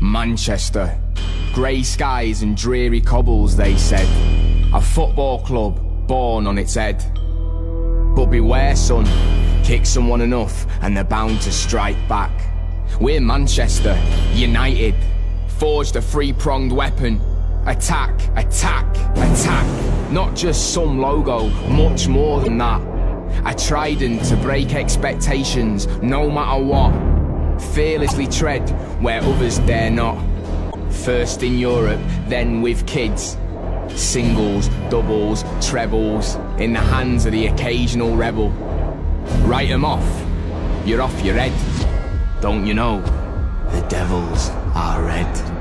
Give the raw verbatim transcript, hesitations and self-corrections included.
Manchester. Grey skies and dreary cobbles, they said. A football club born on its head. But beware, son, kick someone enough and they're bound to strike back. We're Manchester, united, forged a three-pronged weapon. Attack, attack, attack. Not just some logo, much more than that. A trident to break expectations, no matter what. Fearlessly tread where others dare not. First in Europe, then with kids. Singles, doubles, trebles, in the hands of the occasional rebel. Write 'em off, you're off your head. Don't you know, the devils are red.